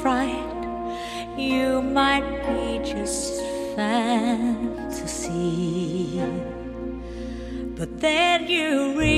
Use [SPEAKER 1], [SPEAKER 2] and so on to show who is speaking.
[SPEAKER 1] fright. You might be just fantasy, but then you realize